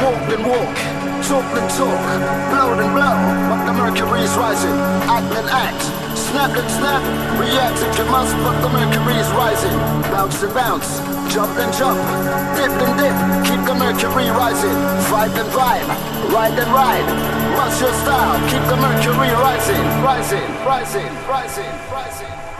Walk then walk, talk then talk, blow then blow, but the mercury's rising. Act then act, snap then snap, react if you must, but the mercury's rising. Bounce then bounce, jump then jump, dip then dip, keep the mercury rising. Vibe then vibe, ride then ride, what's your style? Keep the mercury rising, rising, rising, rising, rising.